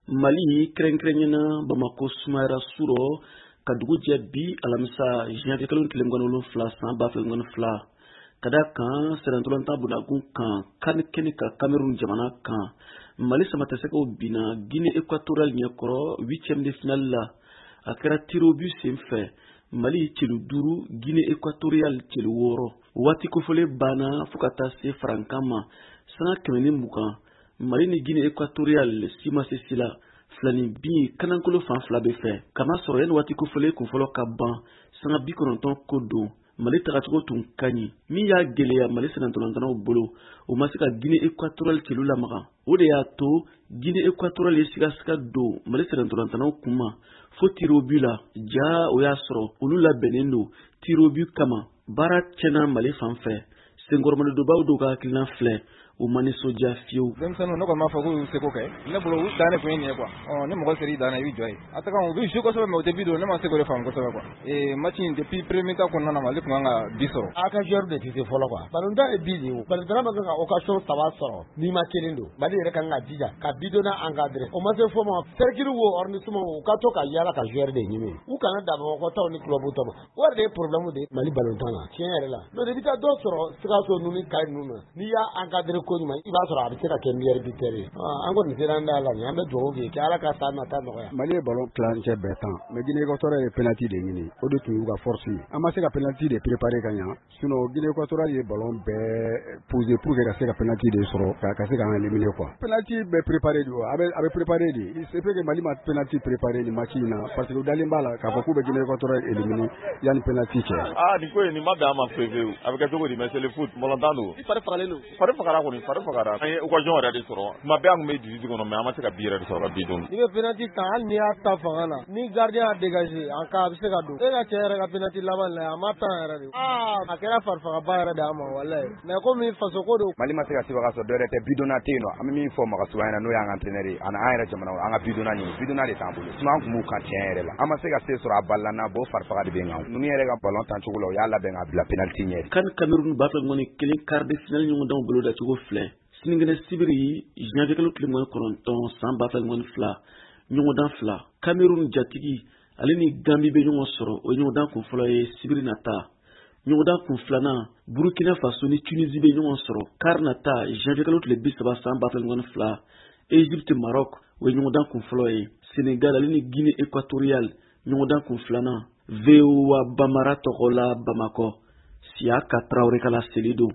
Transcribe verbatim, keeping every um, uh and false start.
Mali kɛrɛnkɛrɛnɲɛna Bamako sumayara su rɔ ka dugu jɛ bi alamisa janvier kalo tile mugan ni wolonwula san ba fila mugan ni fila ka da kan sɛnɛntɔlɔnta bunakun kan kan kɛnɛ ka Cameroun jamana kan Mali samatasɛgɛw binna Guinée équatoriale ɲɛkɔrɔ huitième de finale la a kɛra tir au but senfɛ Mali celu duuru Guinée équatoriale celu wɔɔrɔ waati kofɔlen banna fo ka taa se farankan ma sanga kɛmɛ ni mugan Mali ni Guinée équatoriale si ma se si la filani bin kanankolo fan fila bɛ fɛ kama sɔrɔ yanni waati kofɔlen kunfɔlɔ ka ban sanga bi kɔnɔntɔn ko don Mali tagacogo tun ka ɲi min y'a gɛlɛya Mali sɛnɛntɔlɔntanaw bolo o ma se ka Guinée équatoriale celu lamaga o de y'a to Guinée équatoriale ye sigasika don Mali sɛnɛntɔlɔntanaw kun ma fo tir au but la ja o y'a sɔrɔ olu labɛnnen don tir au but kama baara cɛna Mali fan fɛ senkɔrɔmanedobaw dɔw ka hakilina filɛ o ma nisɔndiya fiyewu. Denmisɛnninw ne kɔni b'a fɔ k'u y'u seko kɛ ne bolo u dan ne kun ye nin ye quoi ɔ ni mɔgɔ sera i dan na i b'i jɔ ye a tɛ kan u bɛ jouer kosɛbɛ mais u tɛ bi don ne ma se k'o de faamu kosɛbɛ quoi ee match in depuis premier mi-temps kɔnɔna na Mali kun kan ka bi sɔrɔ. A ka joueur de tɛ se fɔlɔ quoi ballon ye bi de ye o ballon bɛ kan ka occasion saba sɔrɔ n'i ma kelen don Mali yɛrɛ kan ka jija ka bidonna encadrer o ma se fɔ ma cercle wo organisme u ka to ka yala ka joueur de ɲini u kana da Bamakɔtaw ni club taw ma o de ye problème de Mali ballon tan na tiɲɛ yɛrɛ la donc i bɛ taa dɔ sɔrɔ Sikaso ninnu ka ninnu n'i y'a encadrer ko ɲuman i b'a sɔrɔ a bɛ se ka kɛ meilleur buteur ye an kɔni sera an da la an bɛ dugawu kɛ Ala ka taa nata nɔgɔya. Mali ye ballon kilancɛ bɛɛ tan mais Guinée équatoriale ye penalty de ɲini o de tun y'u ka force ye an ma se ka penalty de préparer ka ɲa sinon Guinée équatoriale ye ballon bɛɛ poser pour que ka se ka penalty de sɔrɔ ka ka se k'an éliminer quoi penalty bɛɛ préparer de a bɛ a bɛ préparer de il se fait que Mali ma penalty préparer ni match in na parce que u dalen b'a la k'a fɔ k'u bɛ Guinée équatoriale éliminer yanni penalty cɛ. Ah nin ko in nin ma bɛn an ma fewu a bɛ kɛ cogo di mais c'est le foot mɔlɔntan don. I fari fagalen don. Fari fagara kɔni fari fagara an ye occasion yɛrɛ de sɔrɔ tuma bɛɛ an kun bɛ dix kɔnɔ mais an ma se ka bi yɛrɛ de sɔrɔ ka bi don. N'i bɛ penalty ta hali n'i y'a ta fanga na ni gardien y'a dégager en cas a bɛ se ka don e ka cɛ yɛrɛ ka penalty laban la a ma tan yɛrɛ de aa a kɛra farifagaba yɛrɛ de a ma walayi mais komi faso ko don. Mali ma se ka sebaga sɔrɔ dɔwɛrɛ tɛ bidonna tɛ yen nɔ an bɛ min fɔ Magasuba ɲɛna n'o y'an ka entraîneur ye ani an yɛrɛ jamana an ka bidonna ɲini bidonna de t'an bolo sinon an kun b'u kan tiɲɛ yɛrɛ la an ma se ka se sɔrɔ a balila n'a bɔ farifaga de bɛ nkan ninnu yɛrɛ ka ballon tan cogo la o y'a labɛn ka bila penalty ɲɛ. Kan Cameroun b'a fɛ ŋɔni kelen quart de finale ɲɔgɔndanw bolo dacogo filɛ sinikɛnɛ sibiri janvier kalo tile mugan ni kɔnɔntɔn san ba fila mugan ni fila ɲɔgɔndan fila Cameroun jatigi ale ni Gambie bɛ ɲɔgɔn sɔrɔ o ɲɔgɔndan kun fɔlɔ ye sibiri nata ɲɔgɔndan kun filanan Burkina Faso ni Tunisie bɛ ɲɔgɔn sɔrɔ quart nata janvier kalo tile bi saba san ba fila mugan ni fila Egypte Maroc o ye ɲɔgɔndan kun fɔlɔ ye Sénégal ale ni Guinée équatoriale ɲɔgɔndan kun filanan V O A Bamara tɔgɔ la Bamakɔ Siaka Traoré ka la seli don